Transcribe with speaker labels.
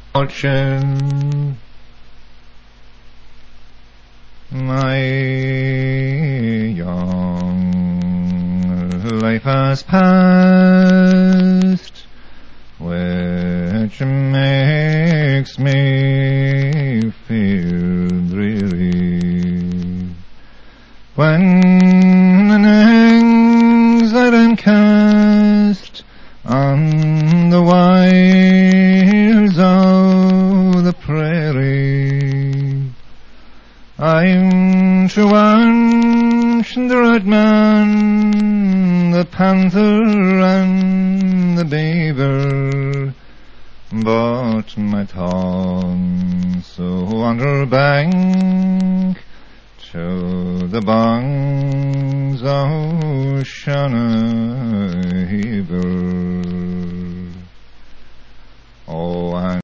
Speaker 1: Fortune, my young life has passed, which makes me feel dreary. When an anxiety cast on the wilds of the prairie, I'm to watch the red man, the panther, and the beaver, but my thoughts wander back to the banks of Shannon River. Oh,